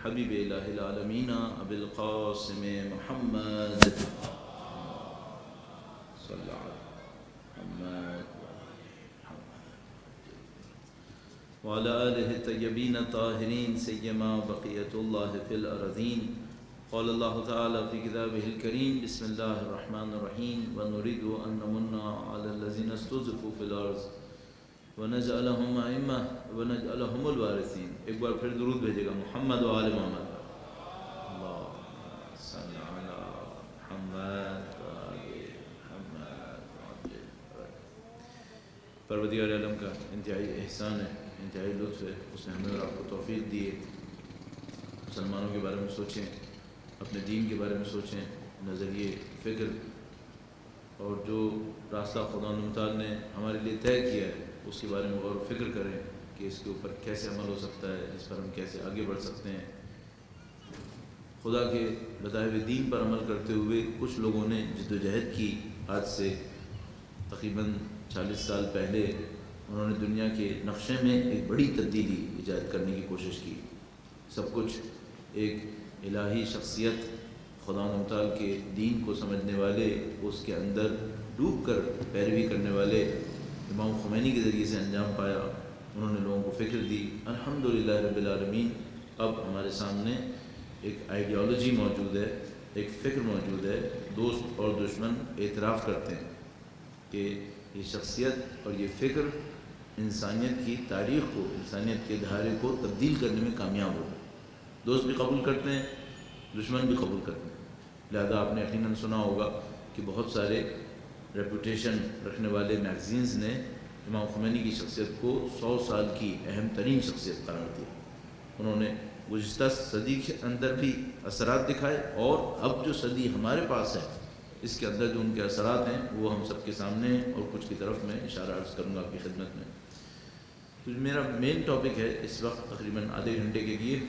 حبیب الہ العالمین ابی القاسم محمد صلی اللہ محمد وعلى آلہ الطیبین الطاہرین سیما بقیۃ اللہ فی الارضین. قال اللہ تعالی فی کتابہ الکریم بسم اللہ الرحمن الرحیم ونريد ان نمن علی الذین استضعفوا فی الارض ونجعلہم ائمہ ونجعلہم الوارثین. ایک بار پھر درود بھیجے گا محمد و آل محمد. اللہم صلی علی محمد و آل محمد. پروردگار عالم کا انتہائی احسان ہے، انتہائی لطف ہے، اس نے ہمیں اور آپ کو توفیق دی ہے. مسلمانوں کے بارے میں سوچیں، اپنے دین کے بارے میں سوچیں، نظریے فکر اور جو راستہ خدا متعال نے ہمارے لیے طے کیا ہے اس کے بارے میں غور و فکر کریں کہ اس کے اوپر کیسے عمل ہو سکتا ہے، اس پر ہم کیسے آگے بڑھ سکتے ہیں. خدا کے بتائے ہوئے دین پر عمل کرتے ہوئے کچھ لوگوں نے جد و جہد کی. آج سے تقریباً 40 سال پہلے انہوں نے دنیا کے نقشے میں ایک بڑی تبدیلی ایجاد کرنے کی کوشش کی. سب کچھ ایک الہی شخصیت خدا متعال کے دین کو سمجھنے والے، اس کے اندر ڈوب کر پیروی کرنے والے امام خمینی کے ذریعے سے انجام پایا. انہوں نے لوگوں کو فکر دی. الحمدللہ رب العالمین اب ہمارے سامنے ایک آئیڈیالوجی موجود ہے، ایک فکر موجود ہے. دوست اور دشمن اعتراف کرتے ہیں کہ یہ شخصیت اور یہ فکر انسانیت کی تاریخ کو، انسانیت کے دھارے کو تبدیل کرنے میں کامیاب ہو. دوست بھی قبول کرتے ہیں، دشمن بھی قبول کرتے ہیں. لہذا آپ نے یقیناً سنا ہوگا کہ بہت سارے ریپوٹیشن رکھنے والے میگزینز نے امام خمینی کی شخصیت کو 100 سال کی اہم ترین شخصیت قرار دیا. انہوں نے گزشتہ صدی کے اندر بھی اثرات دکھائے اور اب جو صدی ہمارے پاس ہے اس کے اندر جو ان کے اثرات ہیں وہ ہم سب کے سامنے ہیں، اور کچھ کی طرف میں اشارہ عرض کروں گا آپ کی خدمت میں. تو میرا مین ٹاپک ہے اس وقت تقریباً آدھے گھنٹے کے لیے،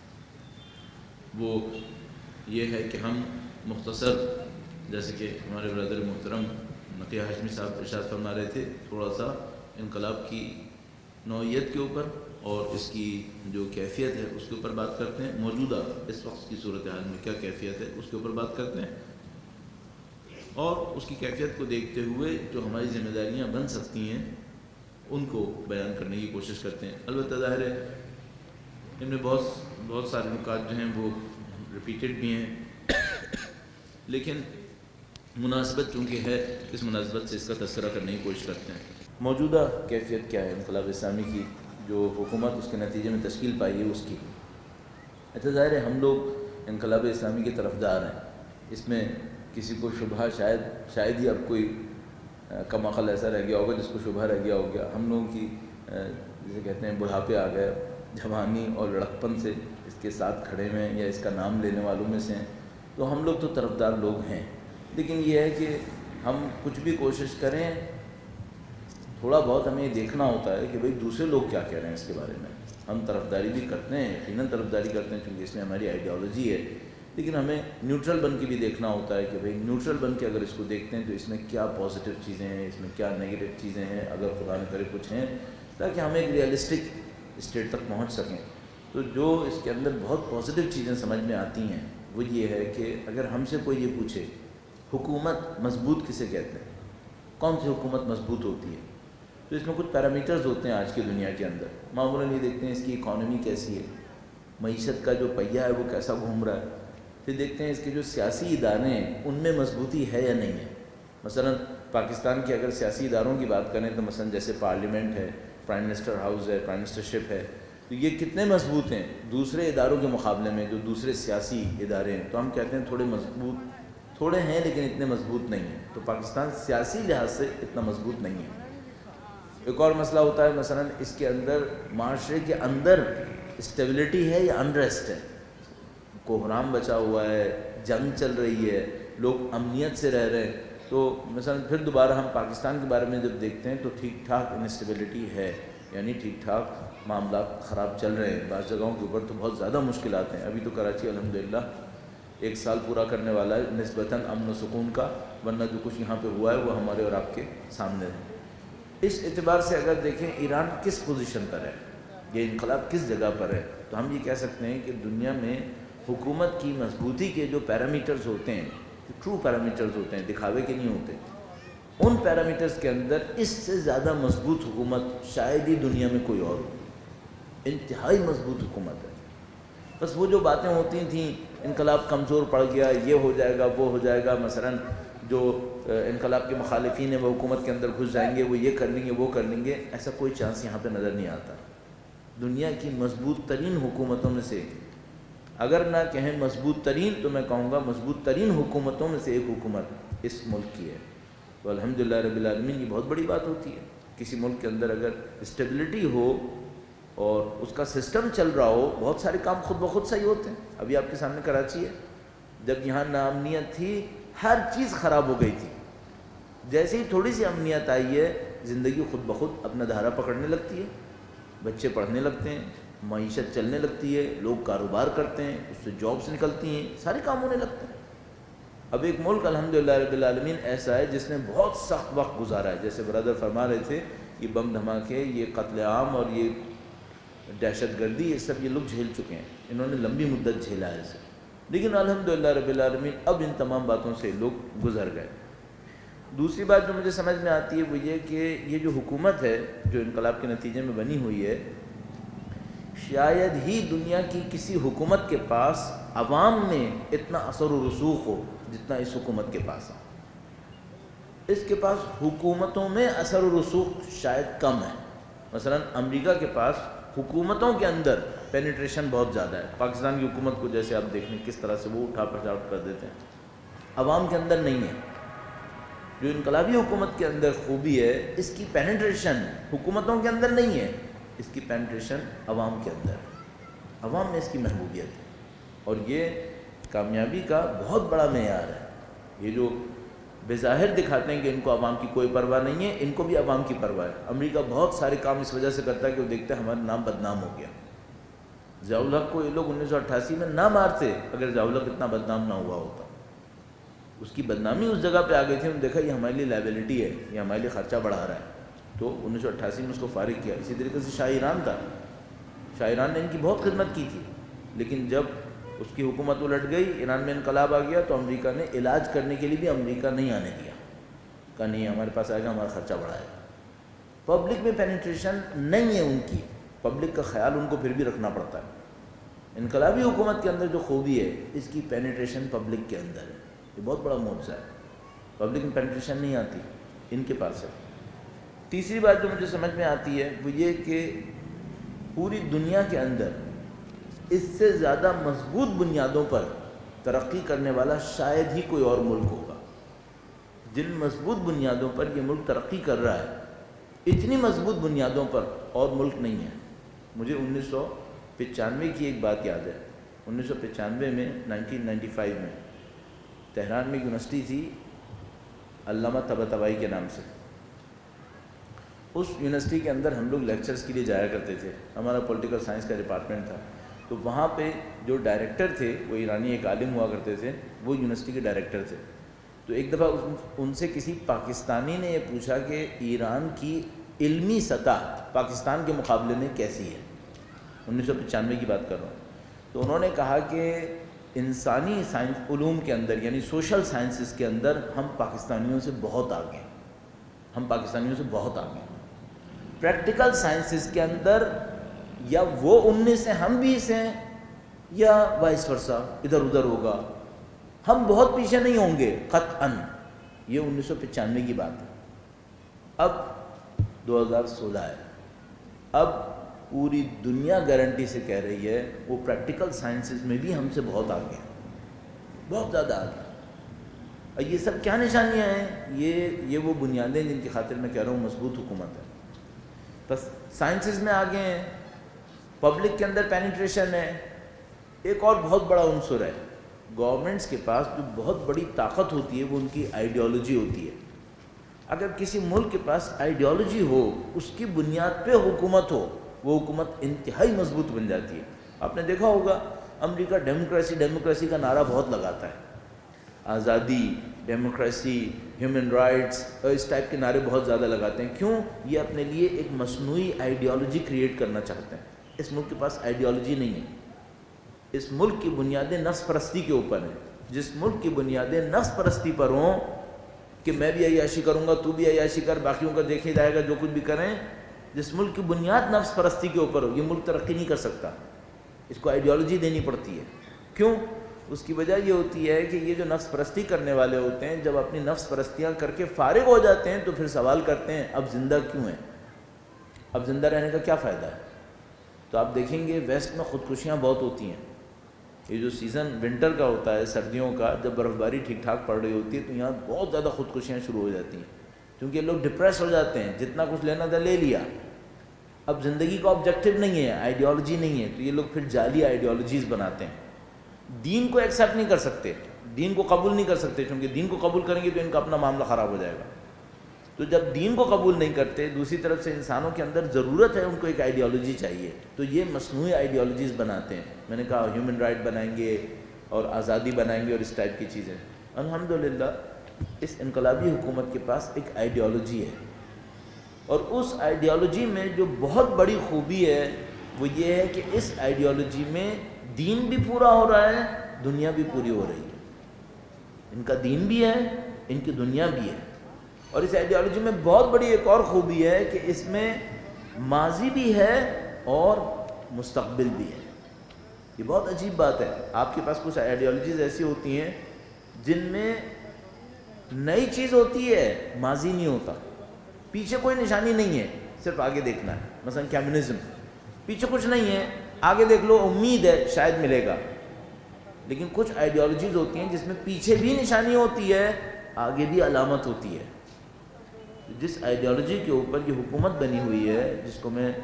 وہ یہ ہے کہ ہم مختصر، جیسے کہ ہمارے برادر محترم نقیہ ہاشمی صاحب ارشاد فرما رہے تھے، تھوڑا سا انقلاب کی نوعیت کے اوپر اور اس کی جو کیفیت ہے اس کے اوپر بات کرتے ہیں. موجودہ اس وقت کی صورتحال میں کیا کیفیت ہے اس کے اوپر بات کرتے ہیں، اور اس کی کیفیت کو دیکھتے ہوئے جو ہماری ذمہ داریاں بن سکتی ہیں ان کو بیان کرنے کی کوشش کرتے ہیں. البتہ ظاہر ہے ان میں بہت سارے نکات جو ہیں وہ ریپیٹڈ بھی ہیں، لیکن مناسبت چونکہ ہے اس مناسبت سے اس کا تذکرہ کرنے کی کوشش کرتے ہیں. موجودہ کیفیت کیا ہے انقلاب اسلامی کی، جو حکومت اس کے نتیجے میں تشکیل پائی ہے اس کی. اچھا ظاہر ہے ہم لوگ انقلاب اسلامی کے طرفدار ہیں، اس میں کسی کو شبہ شاید ہی اب کوئی کم عقل ایسا رہ گیا ہوگا جس کو شبہ رہ گیا ہوگا. ہم لوگوں کی جسے کہتے ہیں بڑھاپے آ گئے، جوانی اور لڑکپن سے اس کے ساتھ کھڑے ہوئے ہیں یا اس کا نام لینے والوں میں سے ہیں، تو ہم لوگ تو طرفدار لوگ ہیں. لیکن یہ ہے کہ ہم کچھ بھی کوشش کریں تھوڑا بہت ہمیں یہ دیکھنا ہوتا ہے کہ بھئی دوسرے لوگ کیا کہہ رہے ہیں اس کے بارے میں. ہم طرفداری بھی کرتے ہیں، یقیناً طرفداری کرتے ہیں کیونکہ اس میں ہماری آئیڈیالوجی ہے، لیکن ہمیں نیوٹرل بن کے بھی دیکھنا ہوتا ہے کہ بھئی نیوٹرل بن کے اگر اس کو دیکھتے ہیں تو اس میں کیا پازیٹیو چیزیں ہیں، اس میں کیا نیگیٹو چیزیں ہیں، اگر خدا نہ کرے کچھ ہیں، تاکہ ہم ایک ریئلسٹک اسٹیٹ تک پہنچ سکیں. تو جو اس کے اندر بہت پازیٹیو چیزیں سمجھ میں آتی ہیں وہ یہ ہے کہ اگر ہم سے کوئی یہ پوچھے حکومت مضبوط کسے کہتے ہیں، کون سی حکومت مضبوط ہوتی ہے، تو اس میں کچھ پیرامیٹرز ہوتے ہیں. آج کی دنیا کے اندر معمولاً یہ دیکھتے ہیں اس کی اکانومی کیسی ہے، معیشت کا جو پہیہ ہے وہ کیسا گھوم رہا ہے، پھر دیکھتے ہیں اس کے جو سیاسی ادارے ہیں ان میں مضبوطی ہے یا نہیں ہے. مثلاً پاکستان کے اگر سیاسی اداروں کی بات کریں تو مثلاً جیسے پارلیمنٹ ہے، پرائم منسٹر ہاؤس ہے، پرائم منسٹرشپ ہے، تو یہ کتنے مضبوط ہیں دوسرے اداروں کے مقابلے میں، جو دوسرے سیاسی ادارے ہیں. تو ہم کہتے ہیں تھوڑے مضبوط، تھوڑے ہیں لیکن اتنے مضبوط نہیں ہیں. تو پاکستان سیاسی لحاظ سے اتنا مضبوط نہیں ہے. ایک اور مسئلہ ہوتا ہے مثلاً اس کے اندر معاشرے کے اندر اسٹیبلٹی ہے یا انریسٹ ہے، کوحرام بچا ہوا ہے، جنگ چل رہی ہے، لوگ امنیت سے رہ رہے ہیں. تو مثلاً پھر دوبارہ ہم پاکستان کے بارے میں جب دیکھتے ہیں تو ٹھیک ٹھاک انسٹیبلٹی ہے، یعنی ٹھیک ٹھاک معاملات خراب چل رہے ہیں. بعض جگہوں کے اوپر تو بہت زیادہ مشکلات ہیں. ابھی تو کراچی الحمدللہ 1 سال پورا کرنے والا ہے نسبتاً امن و سکون کا، ورنہ جو کچھ یہاں پہ ہوا ہے وہ ہمارے اور آپ کے سامنے ہے. اس اعتبار سے اگر دیکھیں ایران کس پوزیشن پر ہے، یہ انقلاب کس جگہ پر ہے، تو تو ہم یہ کہہ سکتے ہیں کہ دنیا میں حکومت کی مضبوطی کے جو پیرامیٹرز ہوتے ہیں، ٹرو پیرامیٹرز ہوتے ہیں، دکھاوے کے نہیں ہوتے، ان پیرامیٹرز کے اندر اس سے زیادہ مضبوط حکومت شاید ہی دنیا میں کوئی اور ہو، انتہائی مضبوط حکومت ہے۔ بس وہ جو باتیں ہوتی تھیں انقلاب کمزور پڑ گیا، یہ ہو جائے گا وہ ہو جائے گا، مثلاً جو انقلاب کے مخالفین ہیں وہ حکومت کے اندر گھس جائیں گے، وہ یہ کر لیں گے وہ کر لیں گے، ایسا کوئی چانس یہاں پہ نظر نہیں آتا۔ دنیا کی مضبوط ترین حکومتوں میں سے، اگر نہ کہیں مضبوط ترین، تو میں کہوں گا مضبوط ترین حکومتوں میں سے ایک حکومت اس ملک کی ہے۔ تو الحمدللہ رب العالمین، یہ بہت بڑی بات ہوتی ہے۔ کسی ملک کے اندر اگر اسٹیبلٹی ہو اور اس کا سسٹم چل رہا ہو، بہت سارے کام خود بخود صحیح ہوتے ہیں۔ ابھی آپ کے سامنے کراچی ہے، جب یہاں ناامنیت تھی ہر چیز خراب ہو گئی تھی، جیسے ہی تھوڑی سی امنیت آئی ہے زندگی خود بخود اپنا دھارا پکڑنے لگتی ہے، بچے پڑھنے لگتے ہیں، معیشت چلنے لگتی ہے، لوگ کاروبار کرتے ہیں، اس سے جابس نکلتی ہیں، سارے کام ہونے لگتے ہیں۔ اب ایک ملک الحمدللہ رب العالمین ایسا ہے جس نے بہت سخت وقت گزارا ہے، جیسے برادر فرما رہے تھے، یہ بم دھماکے، یہ قتل عام اور یہ دہشت گردی، یہ سب یہ لوگ جھیل چکے ہیں، انہوں نے لمبی مدت جھیلا ہے اسے، لیکن الحمدللہ رب العالمین اب ان تمام باتوں سے لوگ گزر گئے۔ دوسری بات جو مجھے سمجھ میں آتی ہے وہ یہ کہ یہ جو حکومت ہے جو انقلاب کے نتیجے میں بنی ہوئی ہے، شاید ہی دنیا کی کسی حکومت کے پاس عوام میں اتنا اثر و رسوخ ہو جتنا اس حکومت کے پاس ہے۔ اس کے پاس حکومتوں میں اثر و رسوخ شاید کم ہے۔ مثلا امریکہ کے پاس حکومتوں کے اندر پینیٹریشن بہت زیادہ ہے۔ پاکستان کی حکومت کو جیسے آپ دیکھ لیں کس طرح سے وہ اٹھا پھٹاپ کر دیتے ہیں، عوام کے اندر نہیں ہے۔ جو انقلابی حکومت کے اندر خوبی ہے، اس کی پینیٹریشن حکومتوں کے اندر نہیں ہے، اس کی پینیٹریشن عوام کے اندر ہے، عوام میں اس کی محبوبیت ہے، اور یہ کامیابی کا بہت بڑا معیار ہے۔ یہ جو بظاہر دکھاتے ہیں کہ ان کو عوام کی کوئی پرواہ نہیں ہے، ان کو بھی عوام کی پرواہ ہے۔ امریکہ بہت سارے کام اس وجہ سے کرتا ہے کہ وہ دیکھتے ہیں ہمارا نام بدنام ہو گیا۔ ضیاء الحق کو یہ لوگ 1988 میں نہ مارتے اگر ضیاء الحق اتنا بدنام نہ ہوا ہوتا۔ اس کی بدنامی اس جگہ پہ آ گئی تھی، انہوں نے دیکھا یہ ہمارے لیے لائبلٹی ہے، یہ ہمارے لیے خرچہ بڑھا رہا ہے، تو 1988 میں اس کو فارغ کیا۔ اسی طریقے سے شاہ ایران تھا، شاہ ایران نے ان کی بہت خدمت کی تھی، لیکن جب اس کی حکومت الٹ گئی، ایران میں انقلاب آ گیا، تو امریکہ نے علاج کرنے کے لیے بھی امریکہ نہیں آنے دیا، کہا نہیں ہمارے پاس آئے گا ہمارا خرچہ بڑھائے گا۔ پبلک میں پینیٹریشن نہیں ہے ان کی، پبلک کا خیال ان کو پھر بھی رکھنا پڑتا ہے۔ انقلابی حکومت کے اندر جو خوبی ہے، اس کی پینیٹریشن پبلک کے اندر ہے، یہ بہت بڑا معجزہ ہے۔ پبلک میں پینیٹریشن نہیں آتی، ان کے پاس ہے۔ تیسری بات جو مجھے سمجھ میں آتی ہے وہ یہ کہ پوری دنیا کے اندر اس سے زیادہ مضبوط بنیادوں پر ترقی کرنے والا شاید ہی کوئی اور ملک ہوگا۔ جن مضبوط بنیادوں پر یہ ملک ترقی کر رہا ہے، اتنی مضبوط بنیادوں پر اور ملک نہیں ہے۔ مجھے 1995 کی ایک بات یاد ہے۔ 1995 میں 1995 میں تہران میں یونیورسٹی تھی علامہ طباطبائی کے نام سے۔ اس یونیورسٹی کے اندر ہم لوگ لیکچرز کے لیے جایا کرتے تھے، ہمارا پولیٹیکل سائنس کا ڈپارٹمنٹ تھا، تو وہاں پہ جو ڈائریکٹر تھے وہ ایرانی ایک عالم ہوا کرتے تھے، وہ یونیورسٹی کے ڈائریکٹر تھے۔ تو ایک دفعہ ان سے کسی پاکستانی نے یہ پوچھا کہ ایران کی علمی سطح پاکستان کے مقابلے میں کیسی ہے؟ 1995 کی بات کر رہا ہوں۔ تو انہوں نے کہا کہ انسانی سائنس علوم کے اندر یعنی سوشل سائنسز کے اندر ہم پاکستانیوں سے بہت آگے ہیں، ہم پاکستانیوں سے بہت آگے ہیں۔ پریکٹیکل سائنسز کے اندر یا وہ ان میں سے ہم بھی سے ہیں یا وائس ورسا، ادھر ادھر ہوگا، ہم بہت پیچھے نہیں ہوں گے قطعاً۔ یہ 1995 کی بات ہے۔ اب 2016 ہے، اب پوری دنیا گارنٹی سے کہہ رہی ہے وہ پریکٹیکل سائنسز میں بھی ہم سے بہت آگے ہیں، بہت زیادہ آگے۔ اور یہ سب کیا نشانیاں ہیں؟ یہ وہ بنیادیں جن کی خاطر میں کہہ رہا ہوں مضبوط حکومت ہے۔ بس سائنسز میں آگے ہیں، پبلک کے اندر پینیٹریشن ہے۔ ایک اور بہت بڑا عنصر ہے، گورنمنٹس کے پاس جو بہت بڑی طاقت ہوتی ہے وہ ان کی آئیڈیالوجی ہوتی ہے۔ اگر کسی ملک کے پاس آئیڈیالوجی ہو، اس کی بنیاد پہ حکومت ہو، وہ حکومت انتہائی مضبوط بن جاتی ہے۔ آپ نے دیکھا ہوگا امریکہ ڈیموکریسی کا نعرہ بہت لگاتا ہے، آزادی، ڈیموکریسی، ہیومن رائٹس، اور اس ٹائپ کے نعرے بہت زیادہ لگاتے ہیں۔ کیوں؟ یہ اپنے لیے ایک مصنوعی آئیڈیالوجی کریٹ کرنا چاہتے ہیں۔ اس ملک کے پاس آئیڈیالوجی نہیں ہے. اس ملک کی بنیادیں نفس پرستی کے اوپر ہیں. جس ملک کی بنیادیں نفس پرستی پر ہوں کہ میں بھی عیاشی کروں گا، تو بھی عیاشی کر، باقیوں کا دیکھے جائے گا جو کچھ بھی کریں، جس ملک کی بنیاد نفس پرستی کے اوپر ہو، یہ ملک ترقی نہیں کر سکتا. اس کو آئیڈیالوجی دینی پڑتی ہے. کیوں؟ اس کی وجہ یہ ہوتی ہے کہ یہ جو نفس پرستی کرنے والے ہوتے ہیں، جب اپنی نفس پرستیاں کر کے فارغ ہو جاتے ہیں تو پھر سوال کرتے ہیں اب زندہ کیوں ہیں، اب زندہ رہنے کا کیا فائدہ ہے. تو آپ دیکھیں گے ویسٹ میں خودکشیاں بہت ہوتی ہیں. یہ جو سیزن ونٹر کا ہوتا ہے، سردیوں کا، جب برف باری ٹھیک ٹھاک پڑ رہی ہوتی ہے تو یہاں بہت زیادہ خودکشیاں شروع ہو جاتی ہیں، کیونکہ لوگ ڈپریس ہو جاتے ہیں، جتنا کچھ لینا تھا لے لیا، اب زندگی کا آبجیکٹو نہیں ہے، آئیڈیالوجی نہیں ہے، تو یہ لوگ پھر جعلی آئیڈیالوجیز بناتے ہیں. دین کو ایکسیپٹ نہیں کر سکتے، دین کو قبول نہیں کر سکتے، کیونکہ دین کو قبول کریں گے تو ان کا اپنا معاملہ خراب ہو جائے گا. تو جب دین کو قبول نہیں کرتے، دوسری طرف سے انسانوں کے اندر ضرورت ہے ان کو ایک آئیڈیالوجی چاہیے، تو یہ مصنوعی آئیڈیالوجیز بناتے ہیں. میں نے کہا ہیومن رائٹ بنائیں گے اور آزادی بنائیں گے اور اس ٹائپ کی چیزیں. الحمدللہ اس انقلابی حکومت کے پاس ایک آئیڈیالوجی ہے، اور اس آئیڈیالوجی میں جو بہت بڑی خوبی ہے وہ یہ ہے کہ اس آئیڈیالوجی میں دین بھی پورا ہو رہا ہے، دنیا بھی پوری ہو رہی ہے. ان کا دین بھی ہے، ان کی دنیا بھی ہے. اور اس آئیڈیالوجی میں بہت بڑی ایک اور خوبی ہے کہ اس میں ماضی بھی ہے اور مستقبل بھی ہے. یہ بہت عجیب بات ہے. آپ کے پاس کچھ آئیڈیالوجیز ایسی ہوتی ہیں جن میں نئی چیز ہوتی ہے، ماضی نہیں ہوتا، پیچھے کوئی نشانی نہیں ہے، صرف آگے دیکھنا ہے. مثلا کمیونزم، پیچھے کچھ نہیں ہے، آگے دیکھ لو، امید ہے شاید ملے گا. لیکن کچھ آئیڈیالوجیز ہوتی ہیں جس میں پیچھے بھی نشانی ہوتی ہے، آگے بھی علامت ہوتی ہے. جس آئیڈیالوجی کے اوپر یہ حکومت بنی ہوئی ہے، جس کو میں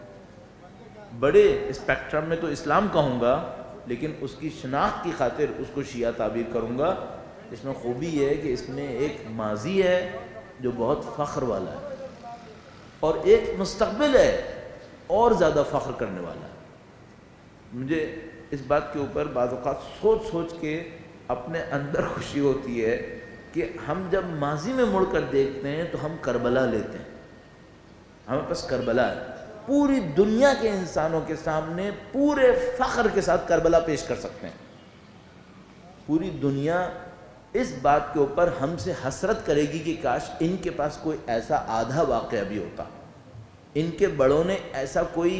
بڑے اسپیکٹرم میں تو اسلام کہوں گا، لیکن اس کی شناخت کی خاطر اس کو شیعہ تعبیر کروں گا، اس میں خوبی یہ ہے کہ اس میں ایک ماضی ہے جو بہت فخر والا ہے، اور ایک مستقبل ہے اور زیادہ فخر کرنے والا ہے. مجھے اس بات کے اوپر بعض اوقات سوچ سوچ کے اپنے اندر خوشی ہوتی ہے کہ ہم جب ماضی میں مڑ کر دیکھتے ہیں تو ہم کربلا لیتے ہیں. ہمیں پاس کربلا ہے، پوری دنیا کے انسانوں کے سامنے پورے فخر کے ساتھ کربلا پیش کر سکتے ہیں. پوری دنیا اس بات کے اوپر ہم سے حسرت کرے گی کہ کاش ان کے پاس کوئی ایسا آدھا واقعہ بھی ہوتا، ان کے بڑوں نے ایسا کوئی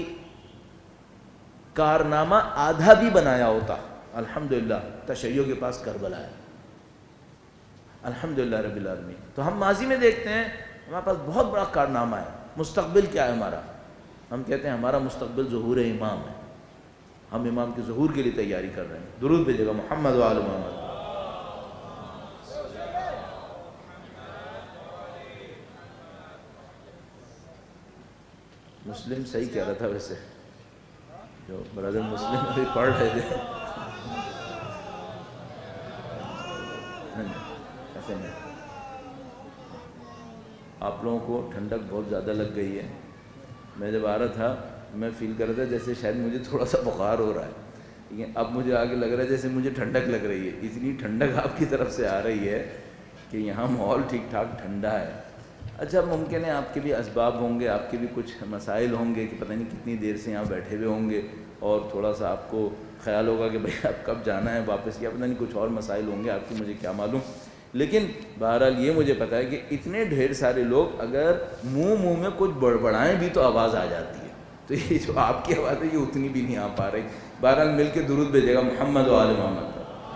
کارنامہ آدھا بھی بنایا ہوتا. الحمدللہ تشیع کے پاس کربلا ہے، الحمدللہ رب العالمین. تو ہم ماضی میں دیکھتے ہیں ہمارے پاس بہت بڑا کارنامہ ہے. مستقبل کیا ہے ہمارا؟ ہم کہتے ہیں ہمارا مستقبل ظہور امام ہے، ہم امام کے ظہور کے لیے تیاری کر رہے ہیں. درود بھیجے گا محمد و آل محمد. مسلم صحیح کہہ رہا تھا ویسے، جو برادر مسلم ابھی پڑھ رہے تھے. ایسے نہیں، آپ لوگوں کو ٹھنڈک بہت زیادہ لگ گئی ہے. میں جب آ رہا تھا میں فیل کر رہا تھا جیسے شاید مجھے تھوڑا سا بخار ہو رہا ہے، لیکن اب مجھے آگے لگ رہا ہے جیسے مجھے ٹھنڈک لگ رہی ہے. اتنی ٹھنڈک آپ کی طرف سے آ رہی ہے کہ یہاں ماحول ٹھیک ٹھاک ٹھنڈا ہے. اچھا ممکن ہے آپ کے بھی اسباب ہوں گے، آپ کے بھی کچھ مسائل ہوں گے کہ پتہ نہیں کتنی دیر سے یہاں بیٹھے ہوئے ہوں گے، اور تھوڑا سا آپ کو خیال ہوگا کہ بھئی اب کب جانا ہے واپس، یا پتہ نہیں کچھ اور مسائل ہوں گے آپ کی، مجھے کیا معلوم. لیکن بہرحال یہ مجھے پتہ ہے کہ اتنے ڈھیر سارے لوگ اگر منہ میں کچھ بڑبڑائیں بھی تو آواز آ جاتی ہے. تو یہ جو آپ کی آواز ہے یہ اتنی بھی نہیں آ پا رہی. بہرحال مل کے درود بھیجے گا محمد و آل محمد.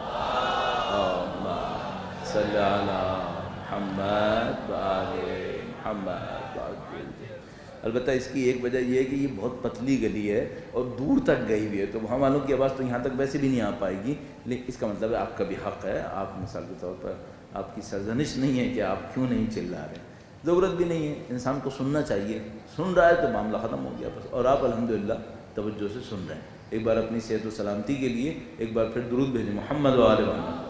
صلی علی محمد و آل محمد. البتہ اس کی ایک وجہ یہ ہے کہ یہ بہت پتلی گلی ہے اور دور تک گئی ہوئی ہے، تو وہاں والوں کی آواز تو یہاں تک ویسے بھی نہیں آ پائے گی. لیکن اس کا مطلب ہے آپ کا بھی حق ہے. آپ مثال کے طور پر آپ کی سرزنش نہیں ہے کہ آپ کیوں نہیں چلا رہے، ضرورت بھی نہیں ہے. انسان کو سننا چاہیے، سن رہا ہے تو معاملہ ختم ہو گیا بس. اور آپ الحمدللہ توجہ سے سن رہے ہیں. ایک بار اپنی صحت و سلامتی کے لیے ایک بار پھر درود بھیجیں محمد و آل محمد.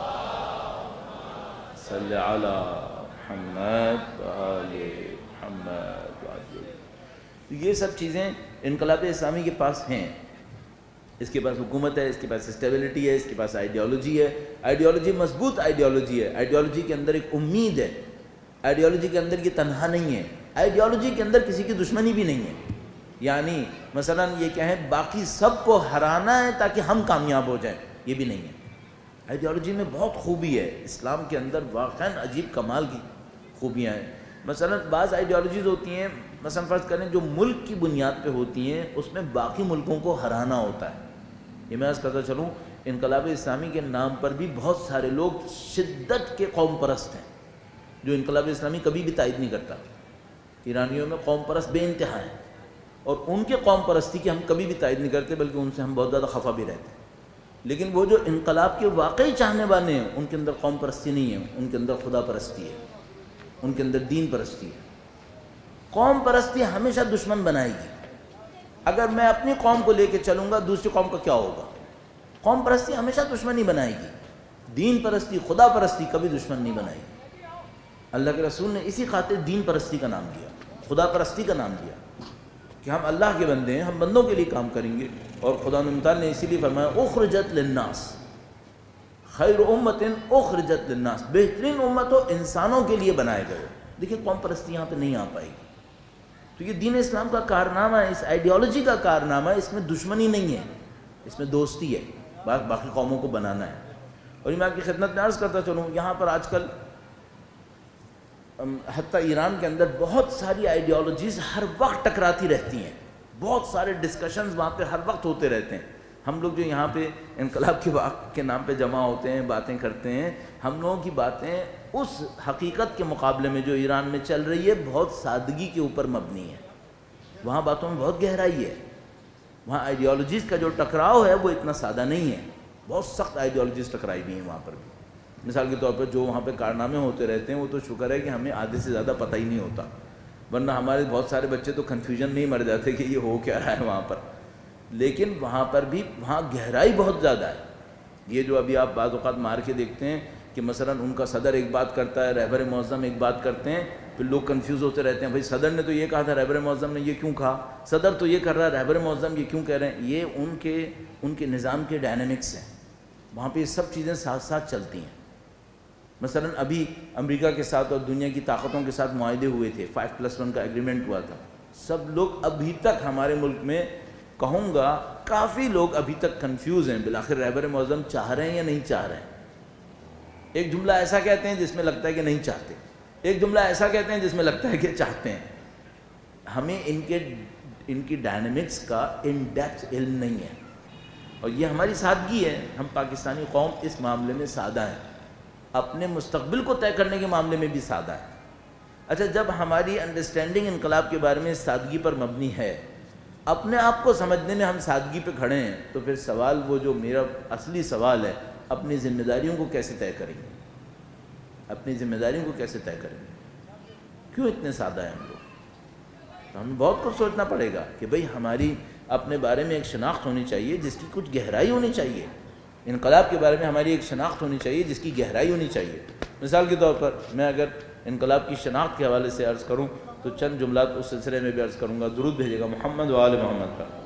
صلی علی محمد و آل محمد. تو یہ سب چیزیں انقلاب اسلامی کے پاس ہیں. اس کے پاس حکومت ہے، اس کے پاس اسٹیبلٹی ہے، اس کے پاس آئیڈیالوجی ہے. آئیڈیالوجی مضبوط آئیڈیالوجی ہے. آئیڈیالوجی کے اندر ایک امید ہے. آئیڈیالوجی کے اندر یہ تنہا نہیں ہے. آئیڈیالوجی کے اندر کسی کی دشمنی بھی نہیں ہے. یعنی مثلا یہ کہیں باقی سب کو ہرانا ہے تاکہ ہم کامیاب ہو جائیں، یہ بھی نہیں ہے۔ آئیڈیالوجی میں بہت خوبی ہے، اسلام کے اندر واقعاً عجیب کمال کی خوبیاں ہیں۔ مثلا بعض آئیڈیالوجیز ہوتی ہیں، مثلا فرض کریں جو ملک کی بنیاد پہ ہوتی ہیں، اس میں باقی ملکوں کو ہرانا ہوتا ہے۔ یہ میں عرض کرتا چلوں، انقلاب اسلامی کے نام پر بھی بہت سارے لوگ شدت کے قوم پرست ہیں، جو انقلاب اسلامی کبھی بھی تائید نہیں کرتا۔ ایرانیوں میں قوم پرست بے انتہا ہیں، اور ان کے قوم پرستی کی ہم کبھی بھی تائید نہیں کرتے، بلکہ ان سے ہم بہت زیادہ خفا بھی رہتے ہیں۔ لیکن وہ جو انقلاب کے واقعی چاہنے والے ہیں، ان کے اندر قوم پرستی نہیں ہے، ان کے اندر خدا پرستی ہے، ان کے اندر دین پرستی ہے۔ قوم پرستی ہمیشہ دشمن بنائے گی۔ اگر میں اپنی قوم کو لے کے چلوں گا، دوسری قوم کا کیا ہوگا؟ قوم پرستی ہمیشہ دشمن ہی بنائے گی۔ دین پرستی، خدا پرستی کبھی دشمن نہیں بنائے گی۔ اللہ کے رسول نے اسی خاطر دین پرستی کا نام دیا، خدا پرستی کا نام دیا، کہ ہم اللہ کے بندے ہیں، ہم بندوں کے لیے کام کریں گے۔ اور خدا متعال نے اسی لیے فرمایا اخرجت للناس، خیر امت اخرجت للناس، بہترین امت ہو انسانوں کے لیے بنائے گئے۔ دیکھیں قوم پرستی یہاں پہ نہیں آ پائے گی۔ تو یہ دین اسلام کا کارنامہ ہے، اس آئیڈیالوجی کا کارنامہ ہے، اس میں دشمنی نہیں ہے، اس میں دوستی ہے، باقی قوموں کو بنانا ہے۔ اور یہ میں آپ کی خدمت میں عرض کرتا چلوں، یہاں پر آج کل حتیٰ ایران کے اندر بہت ساری آئیڈیالوجیز ہر وقت ٹکراتی رہتی ہیں، بہت سارے ڈسکشنز وہاں پہ ہر وقت ہوتے رہتے ہیں۔ ہم لوگ جو یہاں پہ انقلاب کے نام پہ جمع ہوتے ہیں، باتیں کرتے ہیں، ہم لوگوں کی باتیں اس حقیقت کے مقابلے میں جو ایران میں چل رہی ہے بہت سادگی کے اوپر مبنی ہے۔ وہاں باتوں میں بہت گہرائی ہے، وہاں آئیڈیالوجیز کا جو ٹکراؤ ہے وہ اتنا سادہ نہیں ہے، بہت سخت آئیڈیالوجیز ٹکرائی بھی ہیں وہاں پر بھی۔ مثال کے طور پر جو وہاں پہ کارنامے ہوتے رہتے ہیں، وہ تو شکر ہے کہ ہمیں آدھے سے زیادہ پتہ ہی نہیں ہوتا، ورنہ ہمارے بہت سارے بچے تو کنفیوژن میں ہی مر جاتے کہ یہ ہو کیا رہا ہے وہاں پر۔ لیکن وہاں پر بھی وہاں گہرائی بہت زیادہ ہے۔ یہ جو ابھی آپ بعض اوقات مار کے دیکھتے ہیں کہ مثلا ان کا صدر ایک بات کرتا ہے، رہبر معظم ایک بات کرتے ہیں، پھر لوگ کنفیوز ہوتے رہتے ہیں، بھائی صدر نے تو یہ کہا تھا، رہبر معظم نے یہ کیوں کہا، صدر تو یہ کر رہا ہے، رہبر معظم یہ کیوں کہہ رہے ہیں۔ یہ ان کے نظام کے ڈائنامکس ہیں، وہاں پہ یہ سب چیزیں ساتھ ساتھ چلتی ہیں۔ مثلا ابھی امریکہ کے ساتھ اور دنیا کی طاقتوں کے ساتھ معاہدے ہوئے تھے، 5+1 کا ایگریمنٹ ہوا تھا۔ سب لوگ ابھی تک ہمارے ملک میں کہوں گا کافی لوگ ابھی تک کنفیوز ہیں، بالآخر رہبر معظم چاہ رہے ہیں یا نہیں چاہ رہے ہیں۔ ایک جملہ ایسا کہتے ہیں جس میں لگتا ہے کہ نہیں چاہتے، ایک جملہ ایسا کہتے ہیں جس میں لگتا ہے کہ چاہتے ہیں۔ ہمیں ان کی ڈائنامکس کا ان ڈیپتھ علم نہیں ہے، اور یہ ہماری سادگی ہے۔ ہم پاکستانی قوم اس معاملے میں سادہ ہیں، اپنے مستقبل کو طے کرنے کے معاملے میں بھی سادہ ہے۔ اچھا، جب ہماری انڈرسٹینڈنگ انقلاب کے بارے میں سادگی پر مبنی ہے، اپنے آپ کو سمجھنے میں ہم سادگی پہ کھڑے ہیں، تو پھر سوال وہ جو میرا اصلی سوال ہے، اپنی ذمہ داریوں کو کیسے طے کریں گے؟ اپنی ذمہ داریوں کو کیسے طے کریں گے؟ کیوں اتنے سادہ ہیں ہم لوگ؟ تو ہمیں بہت کچھ سوچنا پڑے گا کہ بھئی ہماری اپنے بارے میں ایک شناخت ہونی چاہیے جس کی کچھ گہرائی ہونی چاہیے۔ انقلاب کے بارے میں ہماری ایک شناخت ہونی چاہیے جس کی گہرائی ہونی چاہیے۔ مثال کے طور پر میں اگر انقلاب کی شناخت کے حوالے سے عرض کروں تو چند جملات اس سلسلے میں بھی عرض کروں گا۔ درود بھیجے گا محمد و آل محمد پر۔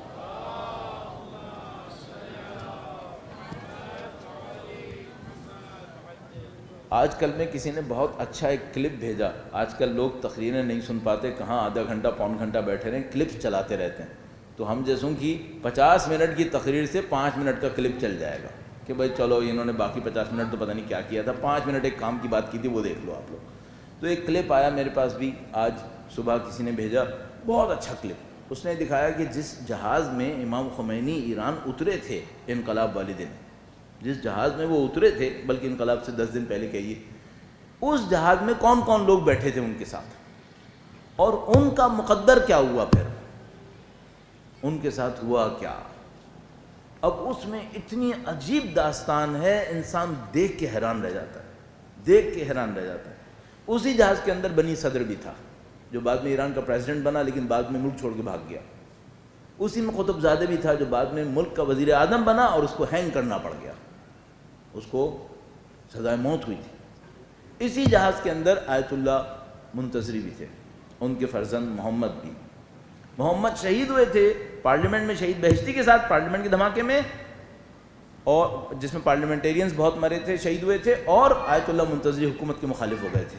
آج کل میں کسی نے بہت اچھا ایک کلپ بھیجا۔ آج کل لوگ تقریریں نہیں سن پاتے، کہاں آدھا گھنٹہ پون گھنٹہ بیٹھے رہیں، کلپس چلاتے رہتے ہیں۔ تو ہم جیسوں کی 50 منٹ کی تقریر سے 5 منٹ کا کلپ چل جائے گا کہ بھائی چلو انہوں نے باقی 50 منٹ تو پتہ نہیں کیا کیا تھا، 5 منٹ ایک کام کی بات کی تھی، وہ دیکھ لو آپ لوگ۔ تو ایک کلپ آیا میرے پاس بھی آج صبح، کسی نے بھیجا، بہت اچھا کلپ۔ اس نے دکھایا کہ جس جہاز میں امام خمینی ایران اترے تھے انقلاب والے دن، جس جہاز میں وہ اترے تھے، بلکہ انقلاب سے 10 دن پہلے کہیے، اس جہاز میں کون کون لوگ بیٹھے تھے ان کے ساتھ، اور ان کا مقدر کیا ہوا، پھر ان کے ساتھ ہوا کیا۔ اب اس میں اتنی عجیب داستان ہے، انسان دیکھ کے حیران رہ جاتا ہے، دیکھ کے حیران رہ جاتا ہے۔ اسی جہاز کے اندر بنی صدر بھی تھا، جو بعد میں ایران کا پریزیڈنٹ بنا لیکن بعد میں ملک چھوڑ کے بھاگ گیا۔ اسی میں قطب زادہ بھی تھا، جو بعد میں ملک کا وزیر اعظم بنا اور اس کو ہینگ کرنا پڑ گیا، اس کو سزائے موت ہوئی تھی۔ اسی جہاز کے اندر آیت اللہ منتظری بھی تھے، ان کے فرزند محمد بھی۔ محمد شہید ہوئے تھے پارلیمنٹ میں، شہید بہشتی کے ساتھ پارلیمنٹ کے دھماکے میں، اور جس میں پارلیمنٹیرینز بہت مرے تھے، شہید ہوئے تھے، اور آیت اللہ منتظری حکومت کے مخالف ہو گئے تھے۔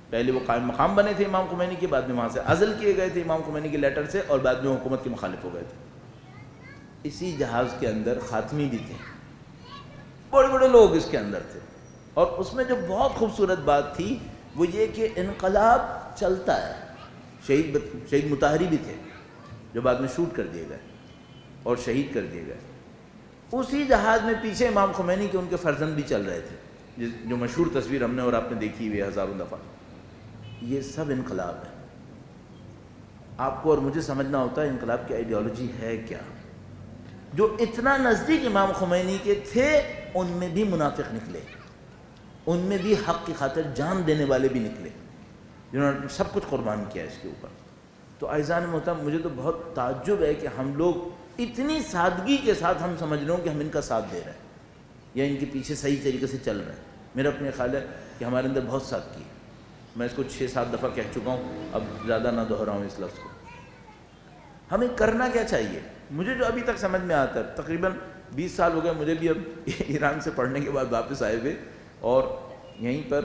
پہلے وہ قائم مقام بنے تھے امام خمینی کے، بعد میں وہاں سے عزل کیے گئے تھے امام خمینی کے لیٹر سے، اور بعد میں حکومت کے مخالف ہو گئے تھے۔ اسی جہاز کے اندر خاتمی بھی تھے، بڑے بڑے لوگ اس کے اندر تھے، اور اس میں جو بہت خوبصورت بات تھی وہ یہ کہ انقلاب چلتا ہے۔ شہید مطہری بھی تھے جو بعد میں شوٹ کر دیے گئے اور شہید کر دیے گئے۔ اسی جہاز میں پیچھے امام خمینی کے ان کے فرزند بھی چل رہے تھے، جو مشہور تصویر ہم نے اور آپ نے دیکھی ہوئی ہے ہزاروں دفعہ۔ یہ سب انقلاب ہے۔ آپ کو اور مجھے سمجھنا ہوتا ہے انقلاب کی آئیڈیالوجی ہے کیا۔ جو اتنا نزدیک امام خمینی کے تھے ان میں بھی منافق نکلے، ان میں بھی حق کی خاطر جان دینے والے بھی نکلے، جنہوں نے سب کچھ قربان کیا اس کے اوپر۔ تو اعزان محترم، مجھے تو بہت تعجب ہے کہ ہم لوگ اتنی سادگی کے ساتھ ہم سمجھ رہے ہوں کہ ہم ان کا ساتھ دے رہے ہیں یا ان کے پیچھے صحیح طریقے سے چل رہے ہیں۔ میرا اپنے خیال ہے کہ ہمارے اندر بہت سادگی ہے۔ میں اس کو 6-7 دفعہ کہہ چکا ہوں، اب زیادہ نہ دہراؤں اس لفظ کو۔ ہمیں کرنا کیا چاہیے؟ مجھے جو ابھی تک سمجھ میں آتا ہے، تقریباً 20 سال ہو گئے مجھے بھی اب ایران سے پڑھنے کے بعد واپس آئے ہوئے، اور یہیں پر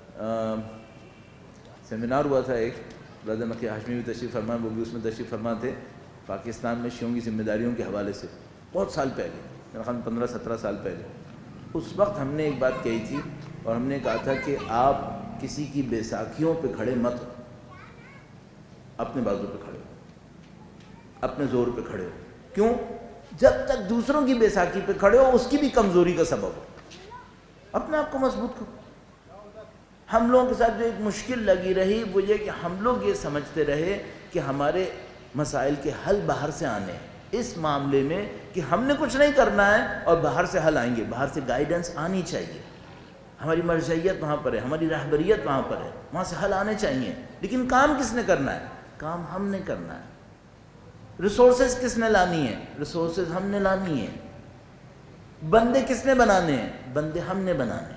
سیمینار ہوا تھا ایک، برادر نقی ہاشمی بھی تشریف فرما، وہ بھی اس میں تشریف فرما تھے، پاکستان میں شیعوں کی ذمہ داریوں کے حوالے سے، بہت سال پہلے، میرے خیال میں 15-17 سال پہلے۔ اس وقت ہم نے ایک بات کہی تھی اور ہم نے کہا تھا کہ آپ کسی کی بیساکھیوں پہ کھڑے مت ہو، اپنے بازو پہ کھڑے ہو، اپنے زور پہ کھڑے ہو۔ کیوں؟ جب تک دوسروں کی بیساکھی پہ کھڑے ہو اس کی بھی کمزوری کا سبب ہو، اپنے آپ کو مضبوط کرو۔ ہم لوگوں کے ساتھ جو ایک مشکل لگی رہی وہ یہ کہ ہم لوگ یہ سمجھتے رہے کہ ہمارے مسائل کے حل باہر سے آنے ہیں، اس معاملے میں کہ ہم نے کچھ نہیں کرنا ہے اور باہر سے حل آئیں گے، باہر سے گائیڈنس آنی چاہیے، ہماری مرجعیت وہاں پر ہے، ہماری رہبریت وہاں پر ہے، وہاں سے حل آنے چاہیے۔ لیکن کام کس نے کرنا ہے؟ کام ہم نے کرنا ہے۔ ریسورسز کس نے لانی ہے؟ ریسورسز ہم نے لانی ہے۔ بندے کس نے بنانے ہیں؟ بندے ہم نے بنانے ہیں۔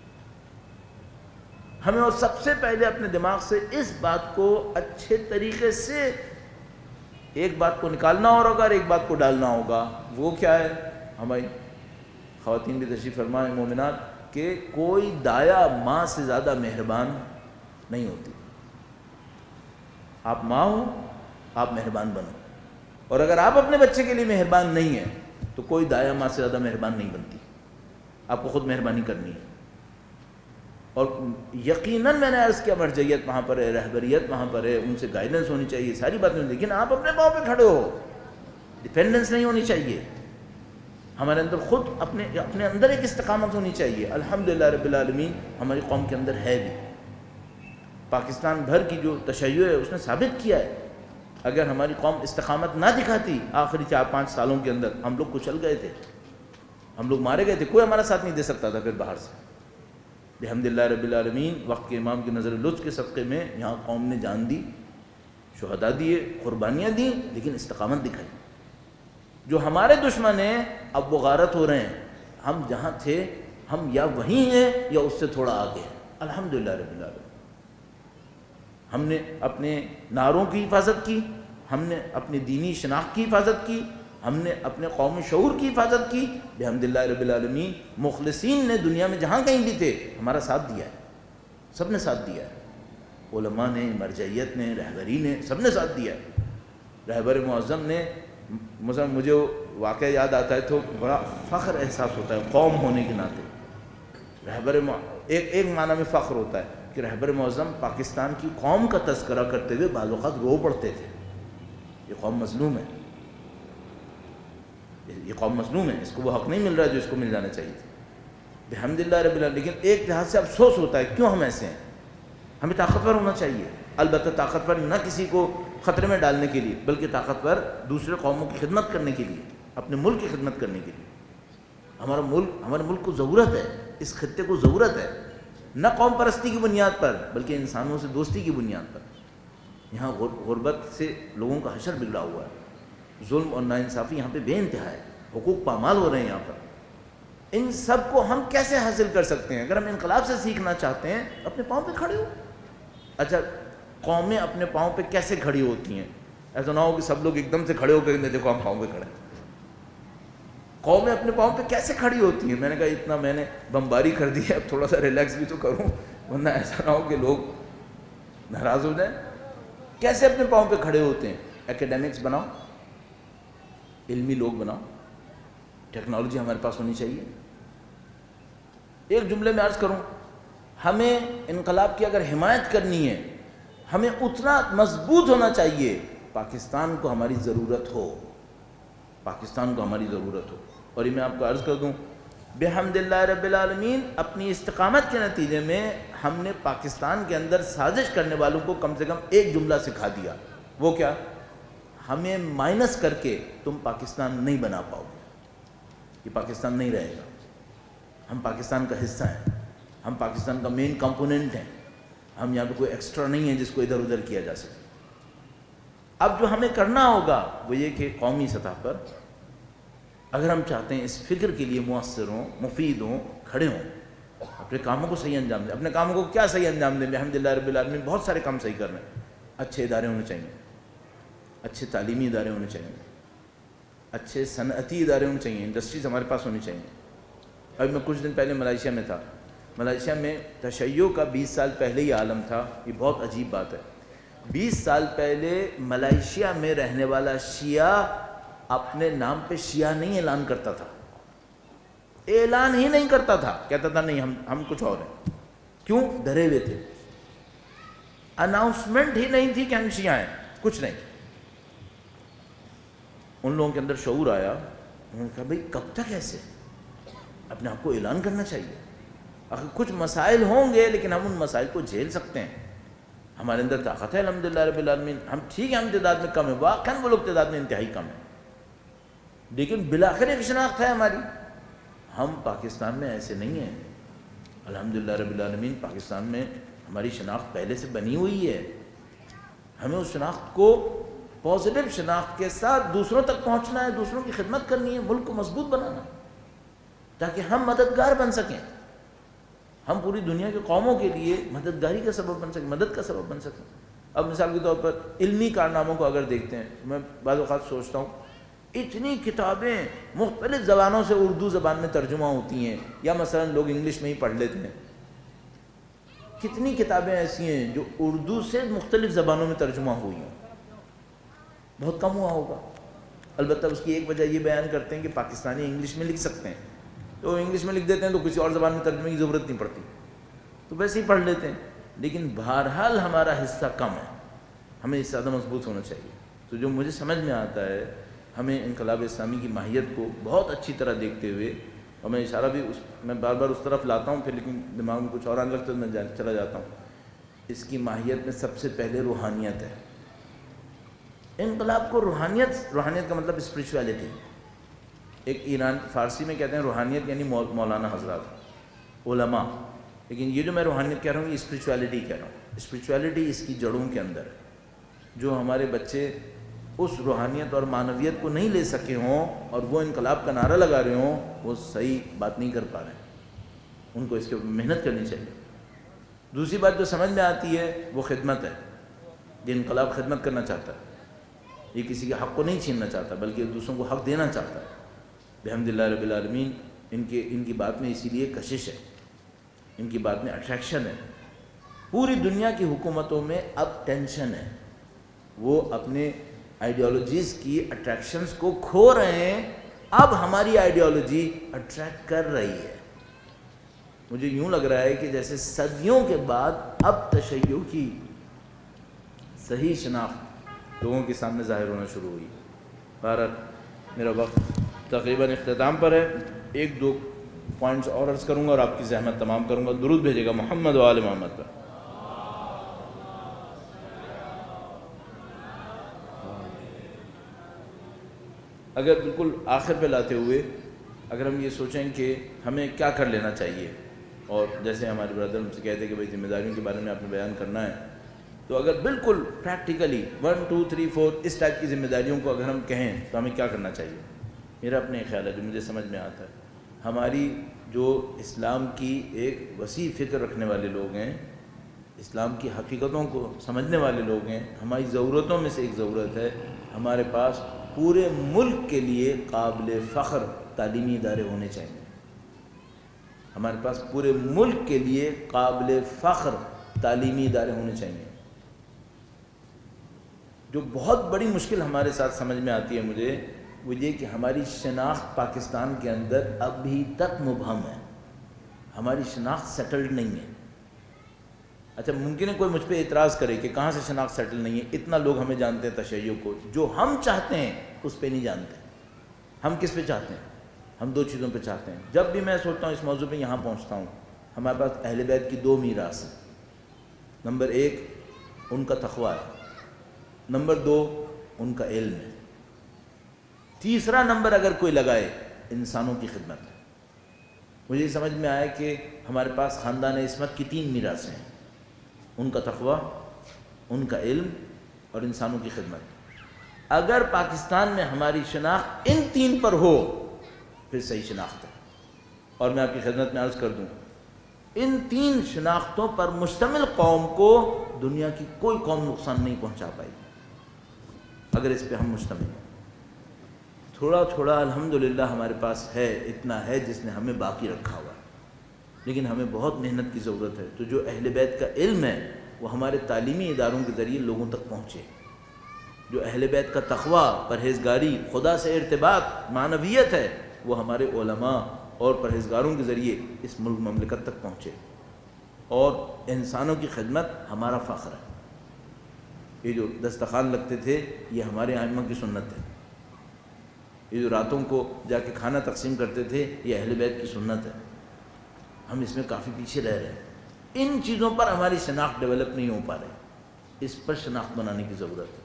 ہمیں اور سب سے پہلے اپنے دماغ سے اس بات کو اچھے طریقے سے ایک بات کو نکالنا ہوگا اور ایک بات کو ڈالنا ہوگا۔ وہ کیا ہے؟ ہماری خواتین بھی تشریف فرما ہیں مومنات، کہ کوئی دایا ماں سے زیادہ مہربان نہیں ہوتی۔ آپ ماں ہو، آپ مہربان بنو، اور اگر آپ اپنے بچے کے لیے مہربان نہیں ہیں تو کوئی دایا ماں سے زیادہ مہربان نہیں بنتی۔ آپ کو خود مہربانی کرنی ہے۔ اور یقیناً میں نے عرض کیا مرجعیت وہاں پر ہے، رہبریت وہاں پر ہے، ان سے گائیڈنس ہونی چاہیے، ساری باتیں، لیکن آپ اپنے پاؤں پہ کھڑے ہو، ڈیپینڈنس نہیں ہونی چاہیے۔ ہمارے اندر خود اپنے اندر ایک استقامت ہونی چاہیے۔ الحمدللہ رب العالمین ہماری قوم کے اندر ہے بھی۔ پاکستان بھر کی جو تشیع ہے اس نے ثابت کیا ہے، اگر ہماری قوم استقامت نہ دکھاتی آخری 4-5 سالوں کے اندر، ہم لوگ کچل گئے تھے، ہم لوگ مارے گئے تھے، کوئی ہمارا ساتھ نہیں دے سکتا تھا پھر باہر سے۔ الحمدللہ رب العالمین وقت کے امام کی نظر لطف کے صدقے میں یہاں قوم نے جان دی، شہداء دیے، قربانیاں دیں، لیکن استقامت دکھائی۔ جو ہمارے دشمن ہیں اب وہ غارت ہو رہے ہیں، ہم جہاں تھے ہم یا وہیں ہیں یا اس سے تھوڑا آگے ہیں۔ الحمدللہ رب العالمین ہم نے اپنے نعروں کی حفاظت کی، ہم نے اپنی دینی شناخت کی حفاظت کی، ہم نے اپنے قومی شعور کی حفاظت کی۔ بحمدللہ رب العالمین مخلصین نے دنیا میں جہاں کہیں بھی تھے ہمارا ساتھ دیا ہے، سب نے ساتھ دیا ہے، علماء نے، مرجعیت نے، رہبری نے، سب نے ساتھ دیا ہے۔ رہبر معظم نے، مثلا مجھے واقعہ یاد آتا ہے تو بڑا فخر احساس ہوتا ہے قوم ہونے کے ناطے۔ ایک معنی میں فخر ہوتا ہے کہ رہبر معظم پاکستان کی قوم کا تذکرہ کرتے ہوئے بعض اوقات رو پڑتے تھے، یہ قوم مظلوم ہے، یہ قوم مظلوم ہے، اس کو وہ حق نہیں مل رہا جو اس کو مل جانا چاہیے تھا۔ بحمدللہ رب العالمین، لیکن ایک لحاظ سے افسوس ہوتا ہے کیوں ہم ایسے ہیں۔ ہمیں طاقتور ہونا چاہیے، البتہ طاقتور نہ کسی کو خطرے میں ڈالنے کے لیے، بلکہ طاقتور دوسرے قوموں کی خدمت کرنے کے لیے، اپنے ملک کی خدمت کرنے کے لیے۔ ہمارے ملک کو ضرورت ہے، اس خطے کو ضرورت ہے، نہ قوم پرستی کی بنیاد پر بلکہ انسانوں سے دوستی کی بنیاد پر۔ یہاں غربت سے لوگوں کا حشر بگڑا ہوا ہے، ظلم اور ناانصافی یہاں پہ بے انتہا ہے، حقوق پامال ہو رہے ہیں یہاں پر۔ ان سب کو ہم کیسے حاصل کر سکتے ہیں؟ اگر ہم انقلاب سے سیکھنا چاہتے ہیں اپنے پاؤں پہ کھڑے ہو۔ اچھا، قومیں اپنے پاؤں پہ کیسے کھڑی ہوتی ہیں؟ ایسا نہ ہو کہ سب لوگ ایک دم سے کھڑے ہو کر دیکھو ہم پاؤں پہ کھڑے ہیں۔ قومیں اپنے پاؤں پہ کیسے کھڑی ہوتی ہیں؟ میں نے کہا اتنا میں نے بمباری کر دی ہے، اب تھوڑا سا ریلیکس بھی تو کروں، ورنہ ایسا نہ ہو کہ لوگ ناراض ہو جائیں؟ کیسے اپنے پاؤں پہ کھڑے ہوتے ہیں؟ ایکیڈیمکس بناؤ، علمی لوگ بناؤ، ٹیکنالوجی ہمارے پاس ہونی چاہیے۔ ایک جملے میں عرض کروں، ہمیں انقلاب کی اگر حمایت کرنی ہے، ہمیں اتنا مضبوط ہونا چاہیے، پاکستان کو ہماری ضرورت ہو، پاکستان کو ہماری ضرورت ہو۔ اور یہ میں آپ کو عرض کر دوں، بحمد اللہ رب العالمین اپنی استقامت کے نتیجے میں ہم نے پاکستان کے اندر سازش کرنے والوں کو کم سے کم ایک جملہ سکھا دیا۔ وہ کیا؟ ہمیں مائنس کر کے تم پاکستان نہیں بنا پاؤ گے، یہ پاکستان نہیں رہے گا۔ ہم پاکستان کا حصہ ہیں، ہم پاکستان کا مین کمپوننٹ ہیں، ہم یہاں پہ کوئی ایکسٹرا نہیں ہے جس کو ادھر ادھر کیا جا سکے۔ اب جو ہمیں کرنا ہوگا وہ یہ کہ قومی سطح پر اگر ہم چاہتے ہیں اس فکر کے لیے مؤثر ہوں، مفید ہوں، کھڑے ہوں، اپنے کاموں کو صحیح انجام دیں۔ اپنے کاموں کو کیا صحیح انجام دیں؟ الحمدللہ رب العالمین بہت سارے کام صحیح کر رہے ہیں۔ اچھے ادارے ہونے چاہیے، اچھے تعلیمی ادارے ہونے چاہیے، اچھے صنعتی ادارے ہونے چاہیے، انڈسٹریز ہمارے پاس ہونی چاہیے۔ ابھی میں کچھ دن پہلے ملائیشیا میں تھا، ملائیشیا میں تشیع کا 20 سال پہلے ہی عالم تھا۔ یہ بہت عجیب بات ہے، 20 سال پہلے ملائیشیا میں رہنے والا شیعہ اپنے نام پہ شیعہ نہیں اعلان کرتا تھا، اعلان ہی نہیں کرتا تھا، کہتا تھا نہیں ہم کچھ اور ہیں۔ کیوں؟ ڈرے ہوئے تھے، اناؤنسمنٹ ہی نہیں تھی کہ ہم شیعہ ہیں، کچھ نہیں۔ ان لوگوں کے اندر شعور آیا، انہوں نے کہا بھئی کب تک ایسے، اپنے آپ کو اعلان کرنا چاہیے۔ آخر کچھ مسائل ہوں گے لیکن ہم ان مسائل کو جھیل سکتے ہیں، ہمارے اندر طاقت ہے الحمدللہ رب العالمین۔ ہم ٹھیک ہے، ہم تعداد میں کم ہیں، واقعاً وہ لوگ تعداد میں انتہائی کم ہیں، لیکن بالآخر ایک شناخت ہے ہماری۔ ہم پاکستان میں ایسے نہیں ہیں، الحمدللہ رب العالمین پاکستان میں ہماری شناخت پہلے سے بنی ہوئی ہے۔ ہمیں اس شناخت کو پازیٹیو شناخت کے ساتھ دوسروں تک پہنچنا ہے، دوسروں کی خدمت کرنی ہے، ملک کو مضبوط بنانا ہے تاکہ ہم مددگار بن سکیں، ہم پوری دنیا کے قوموں کے لیے مددگاری کا سبب بن سکیں، مدد کا سبب بن سکیں۔ اب مثال کے طور پر علمی کارناموں کو اگر دیکھتے ہیں، میں بعض اوقات سوچتا ہوں اتنی کتابیں مختلف زبانوں سے اردو زبان میں ترجمہ ہوتی ہیں، یا مثلا لوگ انگلش میں ہی پڑھ لیتے ہیں، کتنی کتابیں ایسی ہیں جو اردو سے مختلف زبانوں میں ترجمہ ہوئی ہیں؟ بہت کم ہوا ہوگا۔ البتہ اس کی ایک وجہ یہ بیان کرتے ہیں کہ پاکستانی انگلش میں لکھ سکتے ہیں، تو انگلش میں لکھ دیتے ہیں تو کسی اور زبان میں ترجمے کی ضرورت نہیں پڑتی، تو ویسے ہی پڑھ لیتے ہیں۔ لیکن بہرحال ہمارا حصہ کم ہے، ہمیں اس سے زیادہ مضبوط ہونا چاہیے۔ تو جو مجھے سمجھ میں آتا ہے، ہمیں انقلاب اسلامی کی ماہیت کو بہت اچھی طرح دیکھتے ہوئے، اور میں اشارہ بھی میں بار بار اس طرف لاتا ہوں پھر لیکن دماغ میں کچھ اور آنے لگتا ہے تو میں چلا جاتا ہوں، اس کی ماہیت میں سب سے پہلے روحانیت ہے۔ انقلاب کو روحانیت کا مطلب اسپریچویلٹی، ایک ایران فارسی میں کہتے ہیں روحانیت یعنی مولانا حضرات، علماء، لیکن یہ جو میں روحانیت کہہ رہا ہوں یہ اسپریچویلٹی کہہ رہا ہوں۔ اسپریچویلٹی اس کی جڑوں کے اندر ہے۔ جو ہمارے بچے اس روحانیت اور معنویت کو نہیں لے سکے ہوں اور وہ انقلاب کا نعرہ لگا رہے ہوں، وہ صحیح بات نہیں کر پا رہے ہیں، ان کو اس کے اوپر محنت کرنی چاہیے۔ دوسری بات جو سمجھ میں آتی ہے وہ خدمت ہے۔ یہ انقلاب خدمت کرنا چاہتا ہے، یہ کسی کے حق کو نہیں چھیننا چاہتا بلکہ دوسروں کو حق دینا چاہتا ہے۔ بحمدللہ رب العالمین ان کی بات میں اسی لیے کشش ہے، ان کی بات میں اٹریکشن ہے۔ پوری دنیا کی حکومتوں میں اب ٹینشن ہے، وہ اپنے آئیڈیالوجیز کی اٹریکشنز کو کھو رہے ہیں، اب ہماری آئیڈیالوجی اٹریکٹ کر رہی ہے۔ مجھے یوں لگ رہا ہے کہ جیسے صدیوں کے بعد اب تشیع کی صحیح شناخت لوگوں کے سامنے ظاہر ہونا شروع ہوئی۔ بہرحال میرا وقت تقریباً اختتام پر ہے، ایک دو پوائنٹس اور عرض کروں گا اور آپ کی زحمت تمام کروں گا۔ درود بھیجے گا محمد و آل محمد پر۔ اگر بالکل آخر پہ لاتے ہوئے اگر ہم یہ سوچیں کہ ہمیں کیا کر لینا چاہیے، اور جیسے ہمارے برادر ہم سے کہتے ہیں کہ بھائی ذمہ داریوں کے بارے میں آپ نے بیان کرنا ہے، تو اگر بالکل پریکٹیکلی 1 2 3 4 اس ٹائپ کی ذمہ داریوں کو اگر ہم کہیں تو ہمیں کیا کرنا چاہیے؟ میرا اپنے خیال ہے جو مجھے سمجھ میں آتا ہے، ہماری جو اسلام کی ایک وسیع فکر رکھنے والے لوگ ہیں، اسلام کی حقیقتوں کو سمجھنے والے لوگ ہیں، ہماری ضرورتوں میں سے ایک ضرورت ہے ہمارے پاس پورے ملک کے لیے قابل فخر تعلیمی ادارے ہونے چاہیے۔ ہمارے پاس پورے ملک کے لیے قابل فخر تعلیمی ادارے ہونے چاہیے۔ جو بہت بڑی مشکل ہمارے ساتھ سمجھ میں آتی ہے مجھے، وہ یہ کہ ہماری شناخت پاکستان کے اندر ابھی تک مبہم ہے، ہماری شناخت سیٹلڈ نہیں ہے۔ اچھا ممکن ہے کوئی مجھ پہ اعتراض کرے کہ کہاں سے شناخت سیٹل نہیں ہے، اتنا لوگ ہمیں جانتے ہیں تشیع کو، جو ہم چاہتے ہیں اس پہ نہیں جانتے۔ ہم کس پہ چاہتے ہیں؟ ہم دو چیزوں پہ چاہتے ہیں۔ جب بھی میں سوچتا ہوں اس موضوع پہ یہاں پہنچتا ہوں، ہمارے پاس اہل بیت کی دو میراث ہیں۔ نمبر ایک ان کا تقویٰ ہے، نمبر دو ان کا علم ہے، تیسرا نمبر اگر کوئی لگائے انسانوں کی خدمت ہے۔ مجھے سمجھ میں آیا کہ ہمارے پاس خاندان عصمت کی تین میراثیں ہیں، ان کا تقویٰ، ان کا علم اور انسانوں کی خدمت۔ اگر پاکستان میں ہماری شناخت ان تین پر ہو پھر صحیح شناخت ہے۔ اور میں آپ کی خدمت میں عرض کر دوں، ان تین شناختوں پر مشتمل قوم کو دنیا کی کوئی قوم نقصان نہیں پہنچا پائی اگر اس پہ ہم مشتمل ہیں۔ تھوڑا تھوڑا الحمدللہ ہمارے پاس ہے، اتنا ہے جس نے ہمیں باقی رکھا ہوا ہے، لیکن ہمیں بہت محنت کی ضرورت ہے۔ تو جو اہل بیت کا علم ہے وہ ہمارے تعلیمی اداروں کے ذریعے لوگوں تک پہنچے، جو اہل بیت کا تقویٰ، پرہیزگاری، خدا سے ارتباط، معنویت ہے، وہ ہمارے علماء اور پرہیزگاروں کے ذریعے اس ملک مملکت تک پہنچے۔ اور انسانوں کی خدمت ہمارا فخر ہے۔ یہ جو دسترخوان لگتے تھے یہ ہمارے ائمہ کی سنت ہے، یہ جو راتوں کو جا کے کھانا تقسیم کرتے تھے یہ اہل بیت کی سنت ہے۔ ہم اس میں کافی پیچھے رہ رہے ہیں، ان چیزوں پر ہماری شناخت ڈیولپ نہیں ہو پا رہی، اس پر شناخت بنانے کی ضرورت ہے۔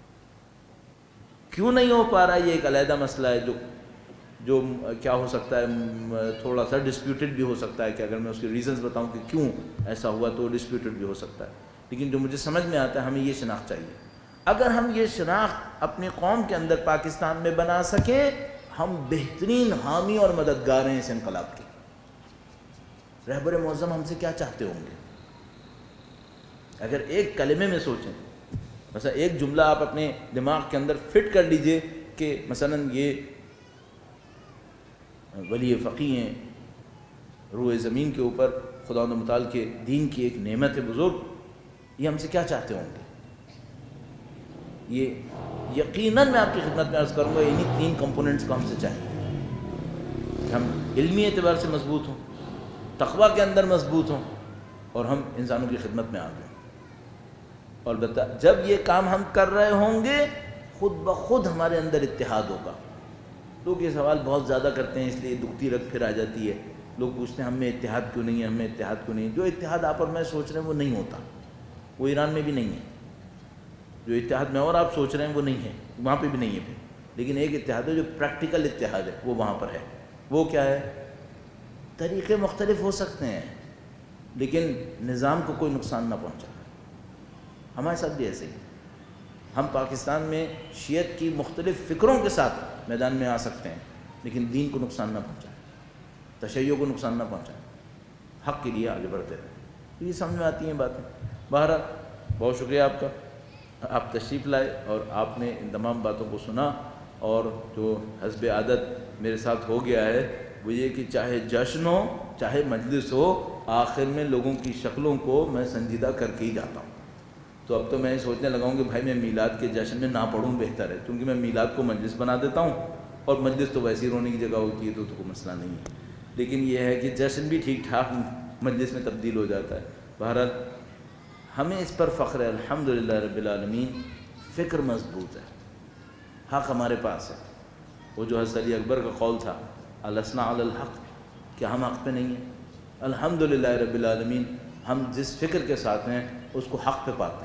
کیوں نہیں ہو پا رہا یہ ایک علیحدہ مسئلہ ہے، جو کیا ہو سکتا ہے، تھوڑا سا ڈسپیوٹڈ بھی ہو سکتا ہے، کہ اگر میں اس کے ریزنز بتاؤں کہ کیوں ایسا ہوا تو ڈسپیوٹڈ بھی ہو سکتا ہے، لیکن جو مجھے سمجھ میں آتا ہے ہمیں یہ شناخت چاہیے۔ اگر ہم یہ شناخت اپنی قوم کے اندر پاکستان میں بنا سکیں، ہم بہترین حامی اور مددگار ہیں اس انقلاب کے۔ رہبر معظم ہم سے کیا چاہتے ہوں گے؟ اگر ایک کلمے میں سوچیں، مثلا ایک جملہ آپ اپنے دماغ کے اندر فٹ کر لیجئے کہ مثلا یہ ولی فقیہ ہیں، روئے زمین کے اوپر خدا متعال کے دین کی ایک نعمت ہے بزرگ، یہ ہم سے کیا چاہتے ہوں گے؟ یہ یقیناً میں آپ کی خدمت میں عرض کروں گا انہی تین کمپوننٹس کو ہم سے چاہیے کہ ہم علمی اعتبار سے مضبوط ہوں، تقویٰ کے اندر مضبوط ہوں، اور ہم انسانوں کی خدمت میں آ گئے۔ اور جب یہ کام ہم کر رہے ہوں گے خود بخود ہمارے اندر اتحاد ہوگا۔ لوگ یہ سوال بہت زیادہ کرتے ہیں، اس لیے دکھتی رگ پھر آ جاتی ہے۔ لوگ پوچھتے ہیں ہم میں اتحاد کیوں نہیں ہے، ہم میں اتحاد کیوں نہیں ہے۔ جو اتحاد آپ اور میں سوچ رہے ہیں وہ نہیں ہوتا، وہ ایران میں بھی نہیں ہے۔ جو اتحاد میں اور آپ سوچ رہے ہیں وہ نہیں ہے، وہاں پہ بھی نہیں ہے پھر۔ لیکن ایک اتحاد ہے جو پریکٹیکل اتحاد ہے، وہ وہاں پر ہے۔ وہ کیا ہے؟ طریقے مختلف ہو سکتے ہیں لیکن نظام کو کوئی نقصان نہ پہنچا۔ ہمارے ساتھ بھی ایسے ہی، ہم پاکستان میں شیعت کی مختلف فکروں کے ساتھ میدان میں آ سکتے ہیں لیکن دین کو نقصان نہ پہنچائیں، تشیع کو نقصان نہ پہنچائیں، حق کے لیے آگے بڑھتے رہیں۔ یہ سمجھ میں آتی ہیں باتیں۔ بہرحال بہت شکریہ آپ کا، آپ تشریف لائے اور آپ نے ان تمام باتوں کو سنا۔ اور جو حسب عادت میرے ساتھ ہو گیا ہے وہ یہ کہ چاہے جشن ہو چاہے مجلس ہو، آخر میں لوگوں کی شکلوں کو میں سنجیدہ کر کے ہی جاتا ہوں۔ تو اب تو میں سوچنے لگا ہوں کہ بھائی میں میلاد کے جشن میں نہ پڑھوں بہتر ہے، کیونکہ میں میلاد کو مجلس بنا دیتا ہوں، اور مجلس تو ویسی رونے کی جگہ ہوتی ہے تو کوئی مسئلہ نہیں ہے۔ لیکن یہ ہے کہ جشن بھی ٹھیک ٹھاک مجلس میں تبدیل ہو جاتا ہے۔ بہرحال ہمیں اس پر فخر ہے، الحمدللہ رب العالمین۔ فکر مضبوط ہے، حق ہمارے پاس ہے۔ وہ جو حضرت علی اکبر کا قول تھا الاسنا علی الحق، کہ ہم حق پہ نہیں ہیں؟ الحمدللہ رب العالمین ہم جس فکر کے ساتھ ہیں اس کو حق پہ پاتے ہیں۔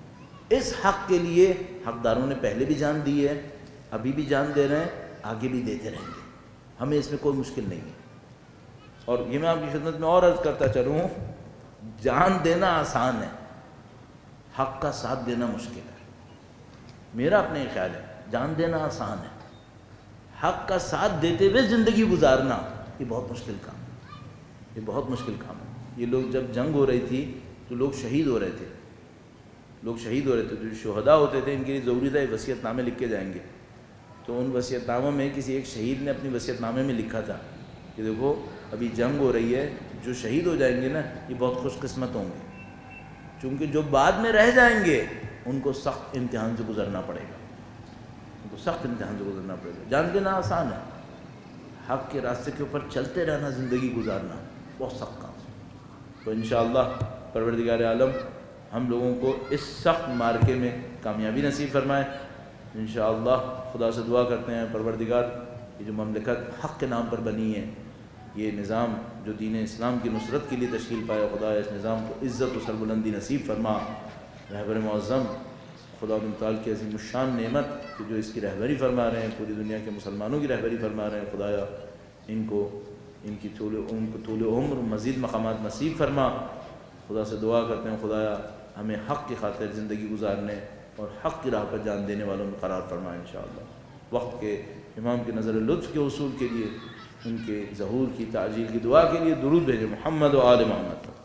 اس حق کے لیے حقداروں نے پہلے بھی جان دی ہے، ابھی بھی جان دے رہے ہیں، آگے بھی دیتے رہیں گے۔ ہمیں اس میں کوئی مشکل نہیں ہے۔ اور یہ میں آپ کی خدمت میں اور عرض کرتا چلوں، جان دینا آسان ہے، حق کا ساتھ دینا مشکل ہے۔ میرا اپنے خیال ہے جان دینا آسان ہے، حق کا ساتھ دیتے ہوئے زندگی گزارنا یہ بہت مشکل کام ہے، یہ بہت مشکل کام ہے۔ یہ لوگ جب جنگ ہو رہی تھی تو لوگ شہید ہو رہے تھے، جو شہداء ہوتے تھے ان کے لیے ضروری تھا وصیت نامے لکھ کے جائیں گے۔ تو ان وصیت ناموں میں کسی ایک شہید نے اپنی وصیت نامے میں لکھا تھا کہ دیکھو ابھی جنگ ہو رہی ہے، جو شہید ہو جائیں گے نا یہ بہت خوش قسمت ہوں گے، چونکہ جو بعد میں رہ جائیں گے ان کو سخت امتحان سے گزرنا پڑے گا، ان کو سخت امتحان سے گزرنا پڑے گا۔ جان کے نہ آسان ہے، حق کے راستے کے اوپر چلتے رہنا، زندگی گزارنا بہت سخت کام ہے۔ تو انشاءاللہ پروردگار عالم ہم لوگوں کو اس سخت مارکے میں کامیابی نصیب فرمائے۔ انشاءاللہ خدا سے دعا کرتے ہیں پروردگار یہ جو مملکت حق کے نام پر بنی ہے، یہ نظام جو دین اسلام کی نصرت کے لیے تشکیل پایا، خدا اس نظام کو عزت و سربلندی نصیب فرما۔ رہبر معظم خدا متعال کی عظیم الشان نعمت کہ جو اس کی رہبری فرما رہے ہیں، پوری دنیا کے مسلمانوں کی رہبری فرما رہے ہیں، خدایا ان کی طول عمر مزید مقامات نصیب فرما۔ خدا سے دعا کرتے ہیں خدایا ہمیں حق کی خاطر زندگی گزارنے اور حق کی راہ پر جان دینے والوں میں قرار فرما انشاءاللہ۔ وقت کے امام کی نظر لطف کے حصول کے لیے، ان کے ظہور کی تعجیل کی دعا کے لیے درود بھیجیں محمد و آل محمد۔